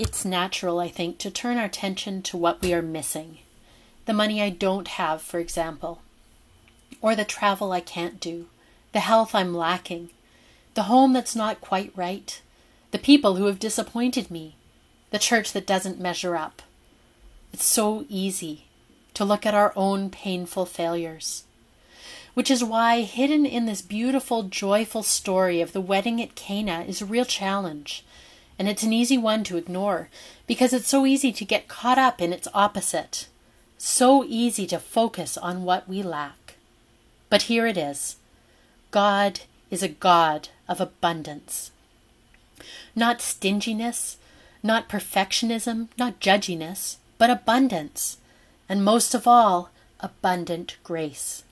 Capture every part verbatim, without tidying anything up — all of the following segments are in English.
It's natural, I think, to turn our attention to what we are missing. The money I don't have, for example, or the travel I can't do, the health I'm lacking, the home that's not quite right, the people who have disappointed me, the church that doesn't measure up. It's so easy to look at our own painful failures, which is why hidden in this beautiful, joyful story of the wedding at Cana is a real challenge. And it's an easy one to ignore because it's so easy to get caught up in its opposite. So easy to focus on what we lack. But here it is. God is a God of abundance. Not stinginess, not perfectionism, not judginess, but abundance. And most of all, abundant grace.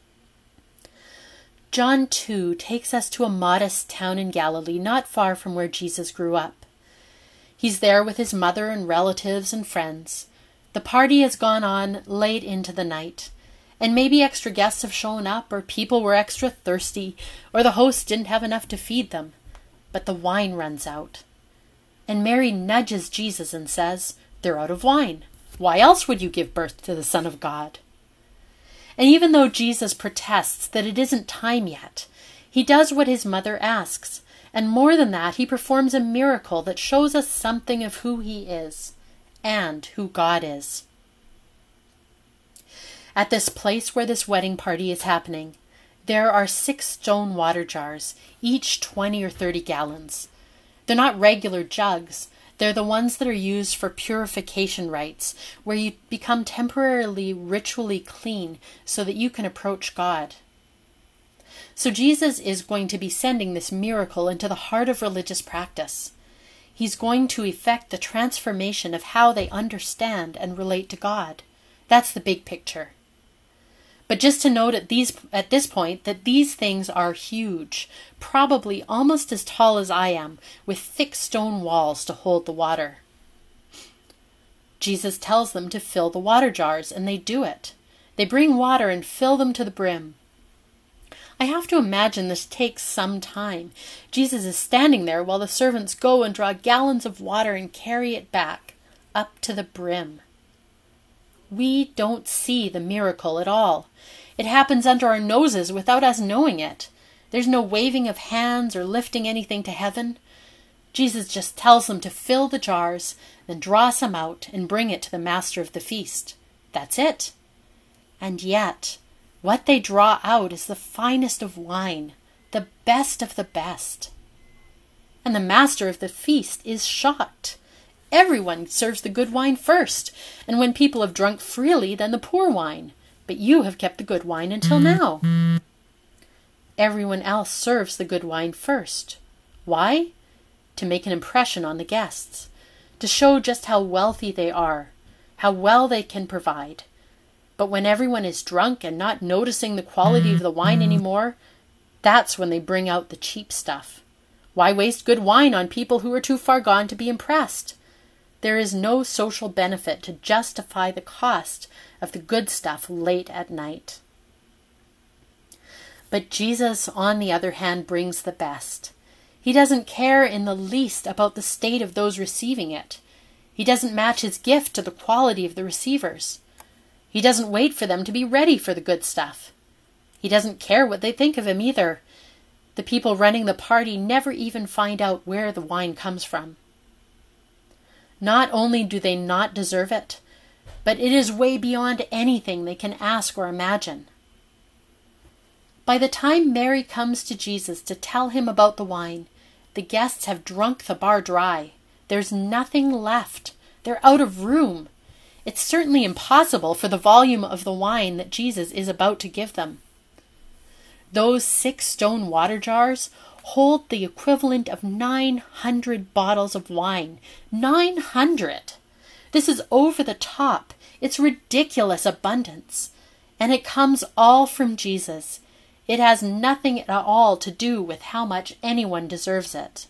John two takes us to a modest town in Galilee not far from where Jesus grew up. He's there with his mother and relatives and friends. The party has gone on late into the night, and maybe extra guests have shown up, or people were extra thirsty, or the host didn't have enough to feed them. But the wine runs out. And Mary nudges Jesus and says, "They're out of wine. Why else would you give birth to the Son of God?" And even though Jesus protests that it isn't time yet, he does what his mother asks. And more than that, he performs a miracle that shows us something of who he is and who God is. At this place where this wedding party is happening, there are six stone water jars, each twenty or thirty gallons. They're not regular jugs. They're the ones that are used for purification rites, where you become temporarily ritually clean so that you can approach God. So Jesus is going to be sending this miracle into the heart of religious practice. He's going to effect the transformation of how they understand and relate to God. That's the big picture. But just to note at these at this point that these things are huge, probably almost as tall as I am, with thick stone walls to hold the water. Jesus tells them to fill the water jars, and they do it. They bring water and fill them to the brim. I have to imagine this takes some time. Jesus is standing there while the servants go and draw gallons of water and carry it back, up to the brim. We don't see the miracle at all. It happens under our noses without us knowing it. There's no waving of hands or lifting anything to heaven. Jesus just tells them to fill the jars, then draw some out and bring it to the master of the feast. That's it. And yet, what they draw out is the finest of wine, the best of the best. And the master of the feast is shocked. Everyone serves the good wine first, and when people have drunk freely, then the poor wine. But you have kept the good wine until now. Everyone else serves the good wine first. Why? To make an impression on the guests, to show just how wealthy they are, how well they can provide. But when everyone is drunk and not noticing the quality of the wine anymore, that's when they bring out the cheap stuff. Why waste good wine on people who are too far gone to be impressed? There is no social benefit to justify the cost of the good stuff late at night. But Jesus, on the other hand, brings the best. He doesn't care in the least about the state of those receiving it. He doesn't match his gift to the quality of the receivers. He doesn't wait for them to be ready for the good stuff. He doesn't care what they think of him either. The people running the party never even find out where the wine comes from. Not only do they not deserve it, but it is way beyond anything they can ask or imagine. By the time Mary comes to Jesus to tell him about the wine, the guests have drunk the bar dry. There's nothing left. They're out of room. It's certainly impossible for the volume of the wine that Jesus is about to give them. Those six stone water jars hold the equivalent of nine hundred bottles of wine. nine hundred! This is over the top. It's ridiculous abundance. And it comes all from Jesus. It has nothing at all to do with how much anyone deserves it.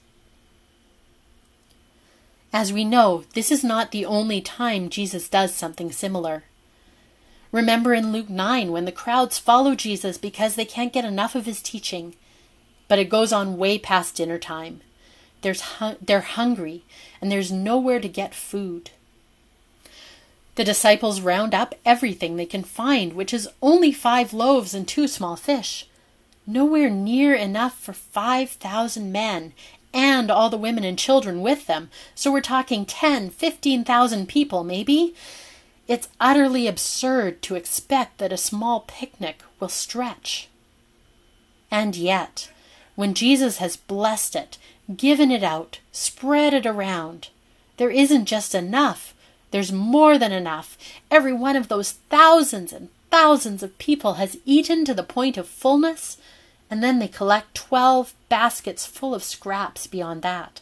As we know, this is not the only time Jesus does something similar. Remember in Luke nine when the crowds follow Jesus because they can't get enough of his teaching. But it goes on way past dinner time. There's hu- they're hungry, and there's nowhere to get food. The disciples round up everything they can find, which is only five loaves and two small fish. Nowhere near enough for five thousand men, and all the women and children with them. So we're talking ten, fifteen thousand people, maybe. It's utterly absurd to expect that a small picnic will stretch. And yet, when Jesus has blessed it, given it out, spread it around, there isn't just enough. There's more than enough. Every one of those thousands and thousands of people has eaten to the point of fullness, and then they collect twelve baskets full of scraps beyond that.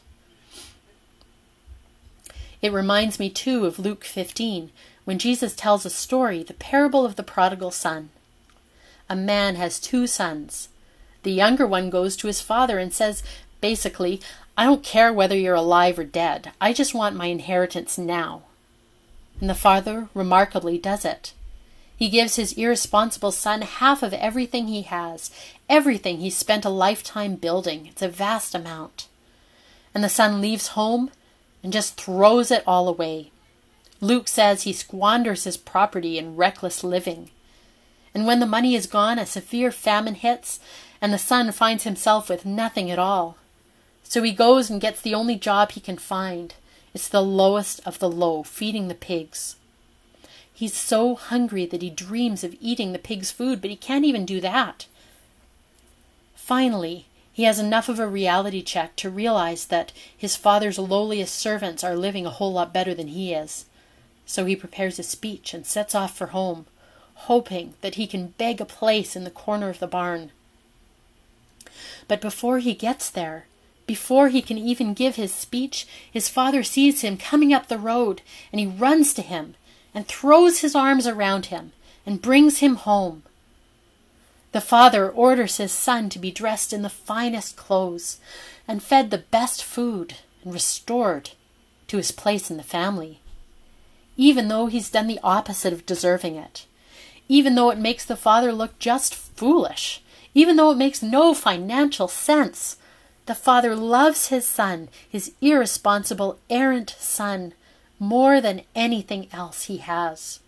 It reminds me too of Luke fifteen, when Jesus tells a story, the parable of the prodigal son. A man has two sons. The younger one goes to his father and says, basically, I don't care whether you're alive or dead. I just want my inheritance now. And the father remarkably does it. He gives his irresponsible son half of everything he has, everything he's spent a lifetime building. It's a vast amount. And the son leaves home and just throws it all away. Luke says he squanders his property in reckless living. And when the money is gone, a severe famine hits, and the son finds himself with nothing at all. So he goes and gets the only job he can find. It's the lowest of the low, feeding the pigs. He's so hungry that he dreams of eating the pigs' food, but he can't even do that. Finally, he has enough of a reality check to realize that his father's lowliest servants are living a whole lot better than he is. So he prepares a speech and sets off for home, hoping that he can beg a place in the corner of the barn. But before he gets there, before he can even give his speech, his father sees him coming up the road, and he runs to him and throws his arms around him and brings him home. The father orders his son to be dressed in the finest clothes and fed the best food and restored to his place in the family, even though he's done the opposite of deserving it, even though it makes the father look just foolish, even though it makes no financial sense. The father loves his son, his irresponsible, errant son, more than anything else he has.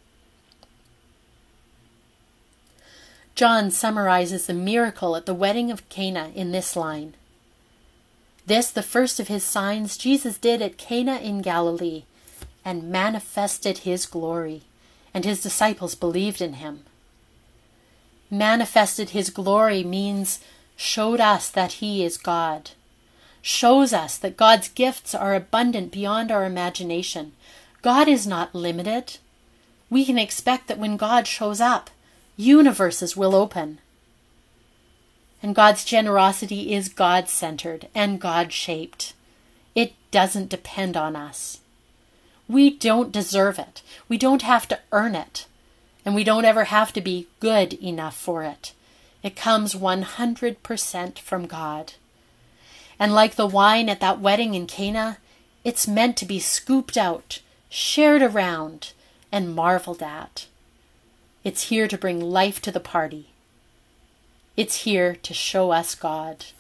John summarizes the miracle at the wedding of Cana in this line. This, the first of his signs, Jesus did at Cana in Galilee, and manifested his glory, and his disciples believed in him. Manifested his glory means showed us that he is God, shows us that God's gifts are abundant beyond our imagination. God is not limited. We can expect that when God shows up, universes will open. And God's generosity is God-centered and God-shaped. It doesn't depend on us. We don't deserve it. We don't have to earn it. And we don't ever have to be good enough for it. It comes one hundred percent from God. And like the wine at that wedding in Cana, it's meant to be scooped out, shared around, and marveled at. It's here to bring life to the party. It's here to show us God.